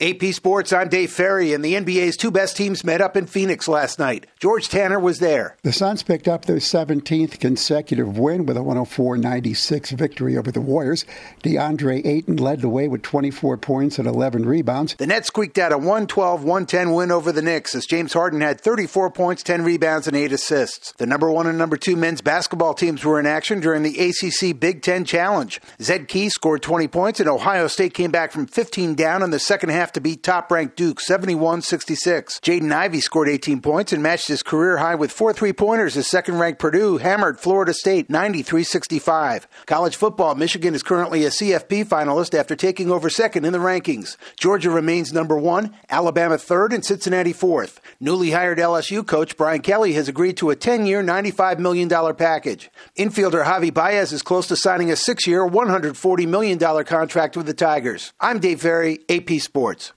AP Sports, I'm Dave Ferry, and the NBA's two best teams met up in Phoenix last night. George Tanner was there. The Suns picked up their 17th consecutive win with a 104-96 victory over the Warriors. DeAndre Ayton led the way with 24 points and 11 rebounds. The Nets squeaked out a 112-110 win over the Knicks as James Harden had 34 points, 10 rebounds, and 8 assists. The number 1 and number 2 men's basketball teams were in action during the ACC Big Ten Challenge. Zed Key scored 20 points, and Ohio State came back from 15 down in the second half to beat top-ranked Duke 71-66. Jaden Ivey scored 18 points and matched his career high with 4 3-pointers as second-ranked Purdue hammered Florida State 93-65. College football, Michigan is currently a CFP finalist after taking over second in the rankings. Georgia remains number 1, Alabama third, and Cincinnati fourth. Newly hired LSU coach Brian Kelly has agreed to a 10-year, $95 million package. Infielder Javi Baez is close to signing a 6-year, $140 million contract with the Tigers. I'm Dave Ferry, AP Sports.